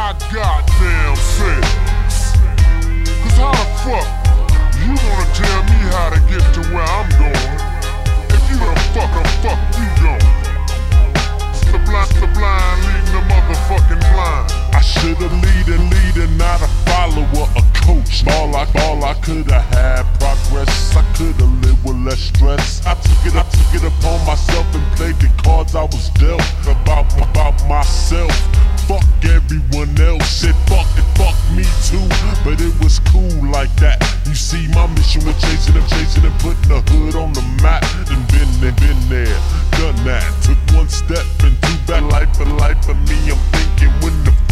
my goddamn sense. Cause how the fuck you gonna tell me how to get to where I'm going if you the fuck you going? The blind leading the motherfucking blind. I should've leader, not a follower, a coach. All I could've had progress. I could've lived with less stress. I took it upon myself and played the cards I was dealt about myself. Fuck everyone else. Said fuck me too, but it was cool like that. You see, my mission was chasing them, putting the hood on the map. And been there, done that. Took one step and two back. Life for me, I'm thinking when the